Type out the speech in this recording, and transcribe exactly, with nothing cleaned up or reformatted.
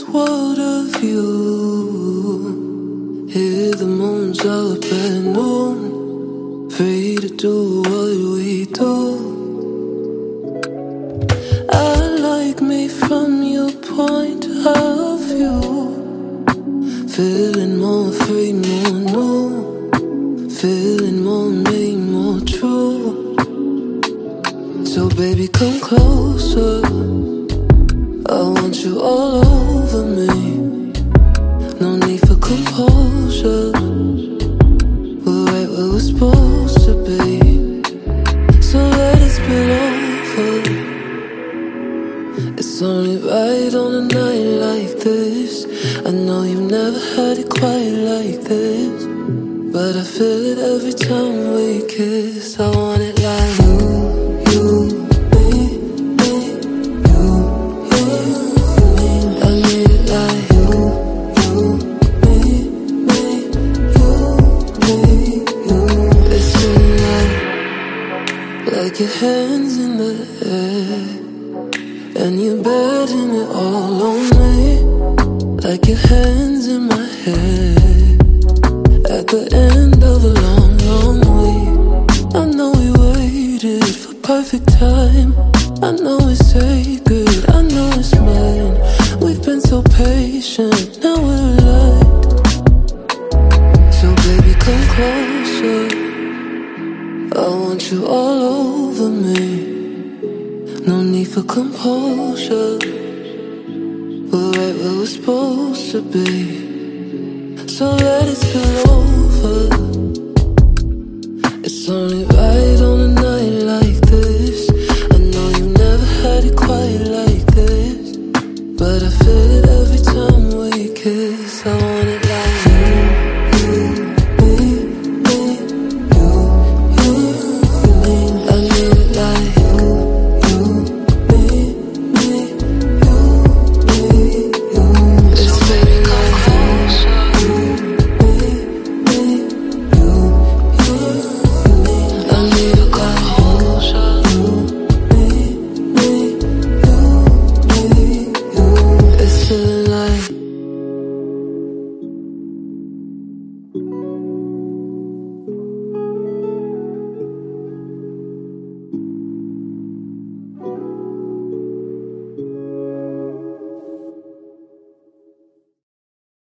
world of you. Hear the moans up at noon, free to do what we do. I like me from your point of view, feeling more free, more new, feeling more made, more true. So baby, come closer, I want you all over me. No need for composure, we're right where we're supposed to be. So let it spill over. It's only right on a night like this. I know you've never had it quite like this, but I feel it every time we kiss. I want it like you, you, me, me, you, you, me. I need it like you, you, me, me, you, me, you. It's feeling like, like your hands in the air, and you're betting it all on me. Like your hands in my head, at the end of a long, long week. I know we waited for perfect time, I know it's sacred, I know it's mine. We've been so patient, now we're aligned. So baby, come closer, I want you all over me. No need for composure, we're right where we're supposed to be. So let it spill over.